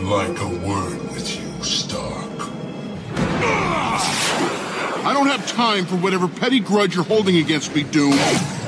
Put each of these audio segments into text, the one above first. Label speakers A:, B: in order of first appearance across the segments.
A: like a word with you, Stark.
B: I don't have time for whatever petty grudge you're holding against me, Doom.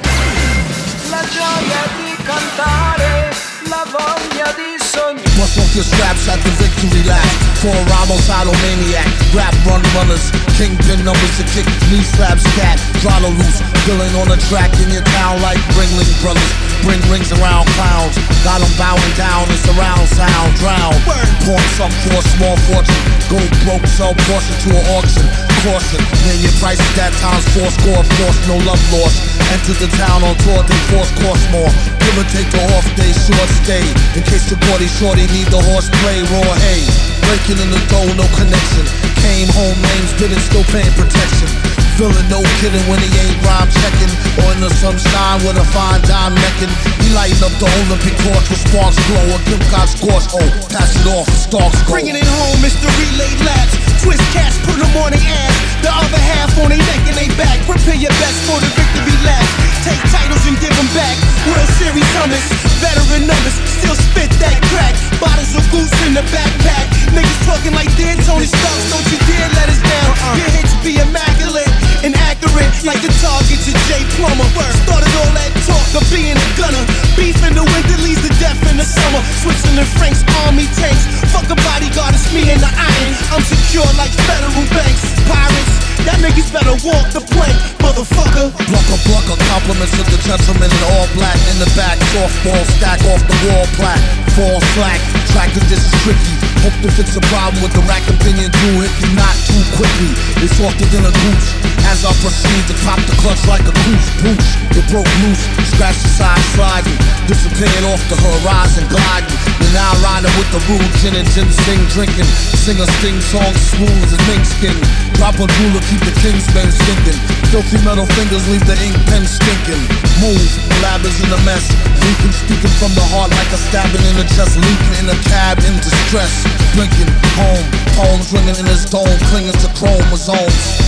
C: La gioia di cantare, la voglia di sognare.
D: Bust off your straps at the victory lap. For Ramos, Automaniac, rap runners, kingpin numbers to kick, knee slap scat, throttle loose, filling on the track in your town like Ringling Brothers. Bring rings around clowns, got them bowing down, it's surround sound, drown. Points up for a small fortune, go broke, sell portion to an auction. Caution, name your prices that times 4 score, of course, no love lost. Enter the town on tour, they force cost more. Give or take the off day, short stay. In case the party shorty need the horseplay, raw hay. Breaking in the door, no connection. Came home, names bidding, still paying protection. Feeling no kidding when he ain't rhyme checking. Or in the sunshine with a fine dime necking. He lighting up the Olympic torch with sparks glow. A Kim got scorched, oh, pass it off, stalks go.
E: Bringing it home, Mr. Relay Laps. Twist cats, put them on their ass. The other half on their neck and they back. Prepare your best for the victory lap. Take titles and give them back. World Series summits, veteran numbers, still spit that crack. Bottles of goose in the backpack. Niggas talking like they're Tony Starks, don't you dare let us down. Your hits be immaculate and accurate, like the target to Jay Plummer. Started all that talk of being a gunner. Beef in the winter leads to death in the summer. Switzerland Frank's army tanks. Fuck a bodyguard, it's me and the iron. I'm secure like federal banks. Pirates, y'all niggas better walk the plank, motherfucker.
D: Blucker, compliments to the gentleman in all black. In the back, softball, stack off the wall plaque. Fall slack, track conditions tricky. Hope to fix a problem with the rack opinion through it. Do not too quickly, it's softer than a goose. As I proceed to pop the clutch like a goose. Boots, it broke loose, scratch the side sliding. Disappeared off the horizon, gliding. You're now riding with the rude gin and ginseng drinking. Sing a sting song smooth as mink skin. Drop a ruler, keep the kingsmen stinking. Filthy metal fingers leave the ink pen stinking. Move, lab is in a mess. Leaking, speaking from the heart like a stabbing in the chest. Leaking in a cab in distress. Blinking, home, poems ringing in his dome. Clinging to chromosomes.